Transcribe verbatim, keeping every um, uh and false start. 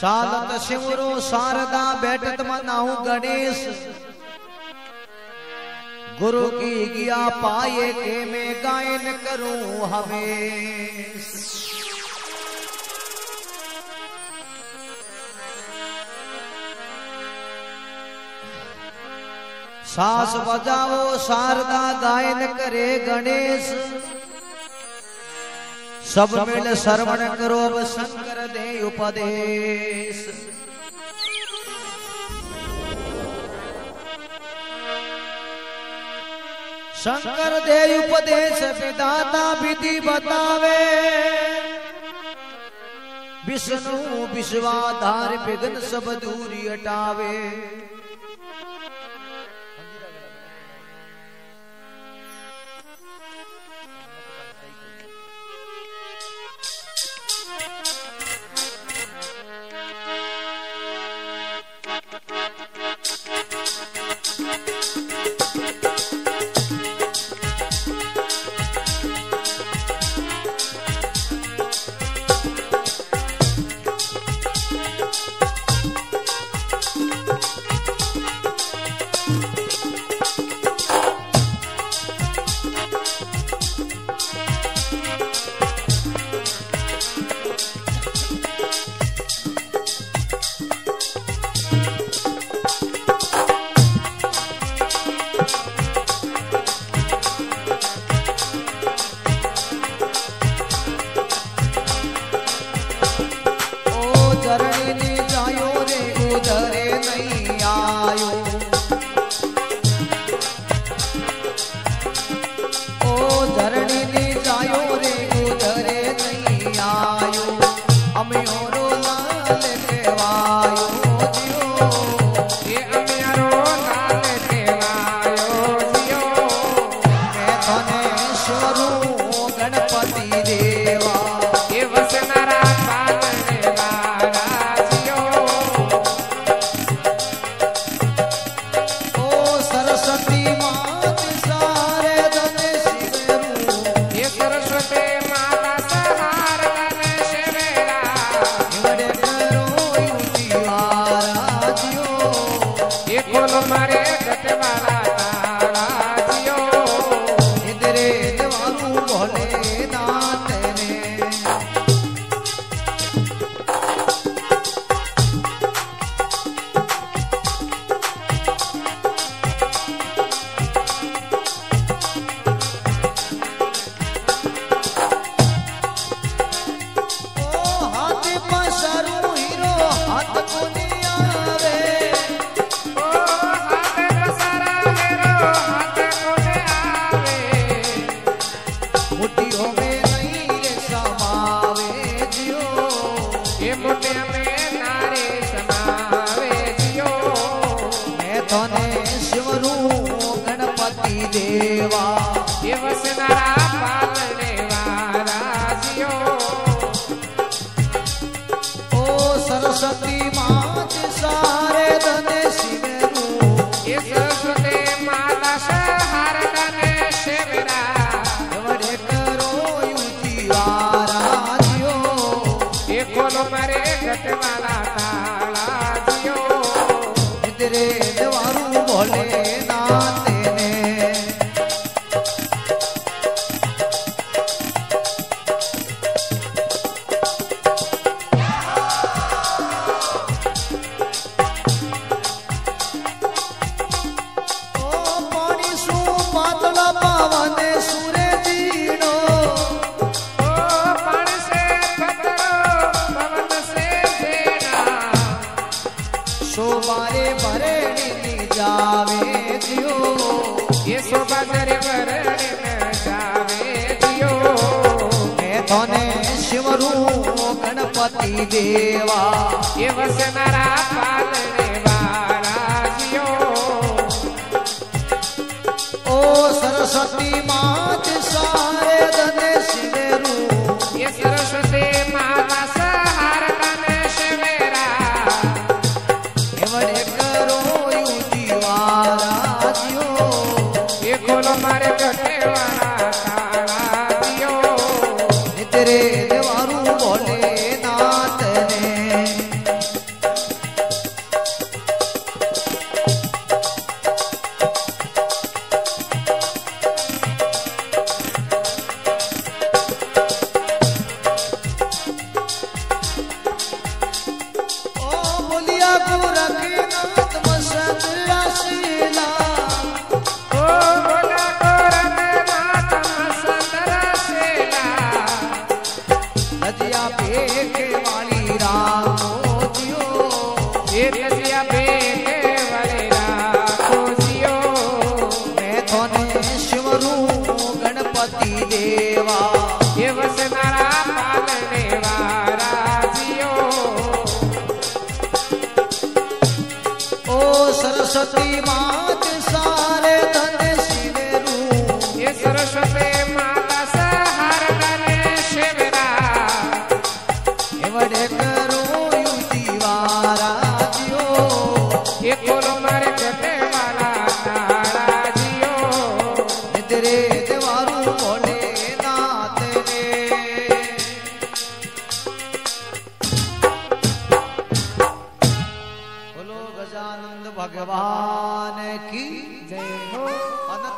सालत शिवरो शारदा बैठत मनाऊ गणेश गुरु की गिया पाए के मैं गायन करूं हमें सास बजाओ शारदा गायन करे गणेश सब मिल श्रवण करो अब शंकर दे उपदेश शंकर दे उपदेश विधाता विधि बतावे विष्णु विश्वाधार विघ्न सब दूरी हटावे गणपति देवा ये वसनारा पालने वाला जियो ओ सरस्वती मात सारे धने शिवेरू ये सरस्वती माता सहार धने शिवेरा एवढे करो यू जीवारा जियो ये खोलो मारे गटे वाला काला जियो तेरे देवारू बोले नाथ ने बोला गोरखनाथ मसत रसीला ओ बोला गोरखनाथ मसत रसीला नदिया फेंके वाली रामो जियो ये नदिया फेंके वाली रामो जियो मैं थोने शिवरू गणपति देवा ये वसनारा पालने वाला जियो ओ सरस्वती मात सारे धन शिवेरू ये सरस्वती माता सहार धन शिवरा एवढे करो युतिवारा जियो ये कोलो मारे कटे वाला तारा जियो निद्रे देवारू बोले नाथ ने बोलो गजानंद भगवान की जय हो।